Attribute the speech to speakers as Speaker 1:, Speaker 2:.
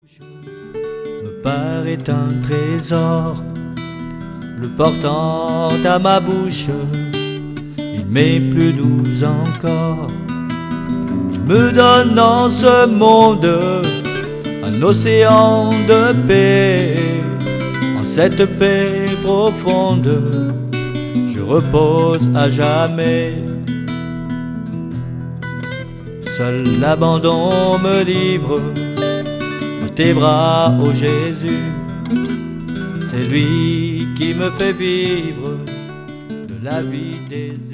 Speaker 1: Me paraît un trésor, le portant à ma bouche, il m'est plus doux encore. Il me donne dans ce monde un océan de paix. En cette paix profonde, je repose à jamais. Seul l'abandon me livre dans tes bras, ô Jésus. C'est lui qui me fait vivre de la vie des